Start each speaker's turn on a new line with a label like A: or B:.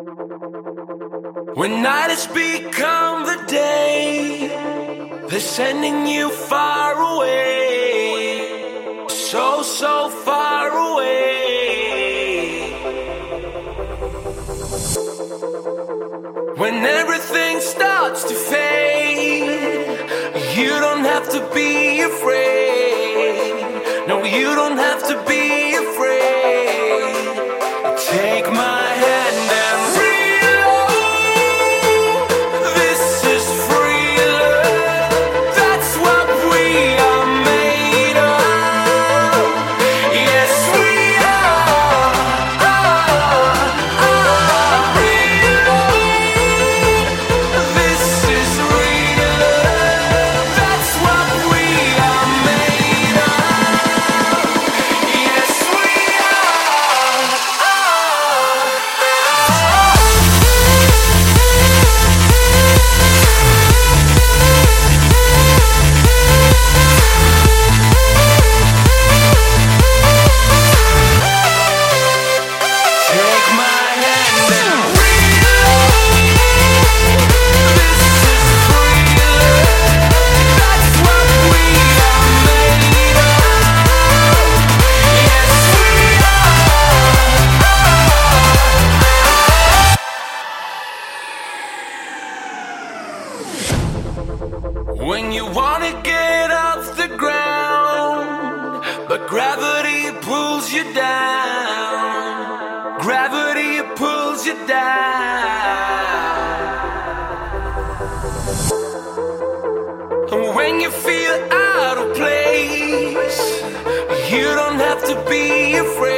A: When night has become the day, they're sending you far away, so, so far away. When everything starts to fade, you don't have to be afraid. No, you don't have to be afraid. Take my hand and reload. This is free love. That's what we are made of. Yes, we are. Reload. This is real love. That's what we are made of. Yes, we are. Take my hand and reload. This is free love. That's what we are made of. Yes, we are. When you wanna get off the ground, but gravity pulls you down. Gravity pulls you down. And when you feel out of place, you don't have to be afraid.